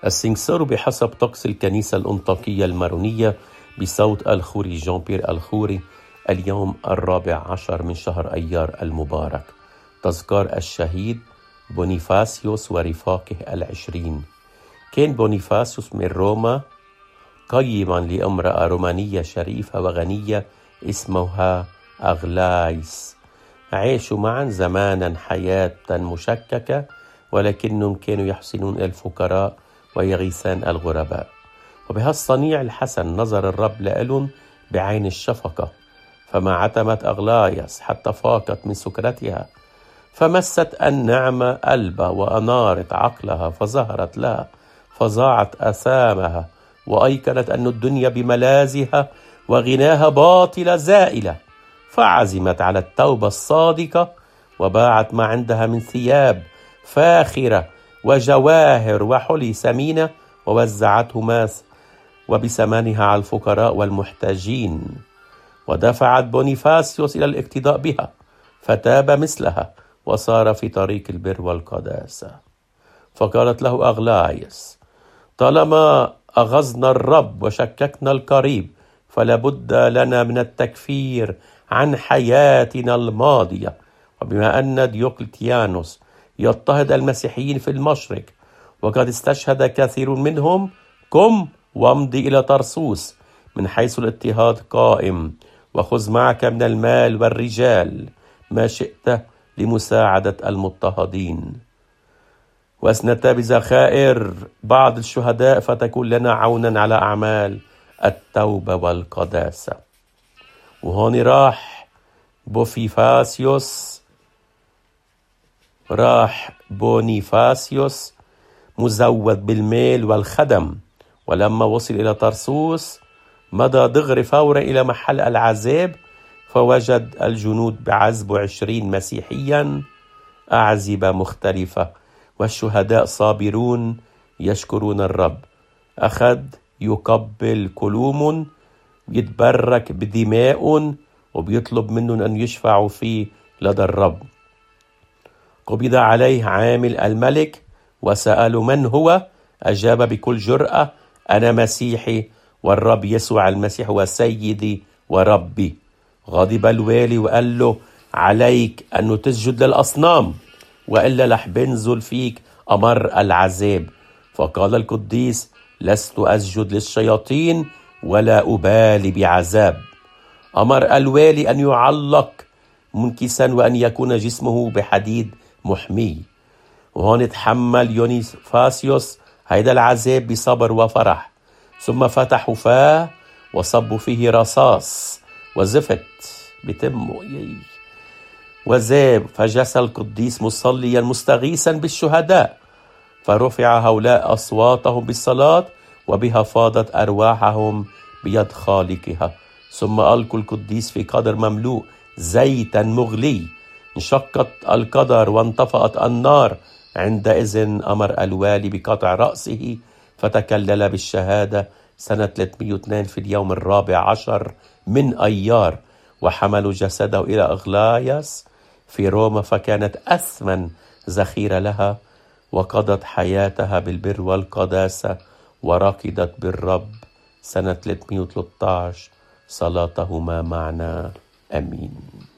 السنكسار بحسب طقس الكنيسة الأنطاكية المارونية بصوت الخوري جان بيير الخوري اليوم 14 من شهر أيار المبارك، تذكار الشهيد بونيفاسيوس ورفاقه 20. كان بونيفاسيوس من روما قيما لامرأة رومانية شريفة وغنية اسمها أغلايس. عاشوا معا زمانا حياة مشككة، ولكنهم كانوا يحسنون الفقراء ويغيثان الغرباء. وبهالصنيع الحسن نظر الرب لهم بعين الشفقة، فما عتمت أغلايس حتى فاقت من سكرتها، فمست النعمة قلبها وأنارت عقلها، فظهرت لها فضاعت أثامها، وأيقنت أن الدنيا بملاذها وغناها باطلة زائلة، فعزمت على التوبة الصادقة، وباعت ما عندها من ثياب فاخرة وجواهر وحلي ثمينة، ووزعته وبثمنها على الفقراء والمحتاجين. ودفعت بونيفاسيوس إلى الاقتداء بها، فتاب مثلها وصار في طريق البر والقداسة. فقالت له أغلايس: طالما أغزنا الرب وشككنا القريب، فلابد لنا من التكفير عن حياتنا الماضية. وبما أن ديوقلتيانوس يضطهد المسيحيين في المشرق وقد استشهد كثير منهم، قم وامضي إلى طرسوس من حيث الاضطهاد قائم، وخذ معك من المال والرجال ما شئت لمساعدة المضطهدين، وأسندت بذخائر بعض الشهداء فتكون لنا عونا على أعمال التوبة والقداسة. وهون راح بونيفاسيوس مزود بالمال والخدم، ولما وصل إلى طرسوس مضى دغري فورا إلى محل العذاب، فوجد الجنود بعذب 20 مسيحيا أعزبة مختلفة، والشهداء صابرون يشكرون الرب. أخذ يقبل كلوم، يتبرك بدماء، وبيطلب منهم أن يشفعوا فيه لدى الرب. قبض عليه عامل الملك وسأله من هو، أجاب بكل جرأة: أنا مسيحي، والرب يسوع المسيح هو سيدي وربي. غضب الوالي وقال له: عليك أن تسجد للأصنام، وإلا رح بنزل فيك أمر العذاب. فقال القديس: لست أسجد للشياطين ولا أبالي بعذاب. أمر الوالي أن يعلق منكسا وأن يكون جسمه بحديد محمي. وهون تحمل يونيفاسيوس هيدا العذاب بصبر وفرح، ثم فتحوا فاه وصبوا فيه رصاص وزفت بتمه وذاب، فجلس القديس مصليا مستغيثا بالشهداء، فرفع هؤلاء أصواتهم بالصلاة، وبها فاضت أرواحهم بيد خالقها. ثم ألقوا القديس في قدر مملوء زيتا مغلي، انشقت القدر وانطفأت النار. عندئذ أمر الوالي بقطع رأسه، فتكلل بالشهادة سنة 302 في اليوم 14 من أيار، وحملوا جسده إلى أغلايس في روما، فكانت أثمن ذخيرة لها، وقضت حياتها بالبر والقداسة، وركضت بالرب سنة 313. صلاتهما معنا، أمين.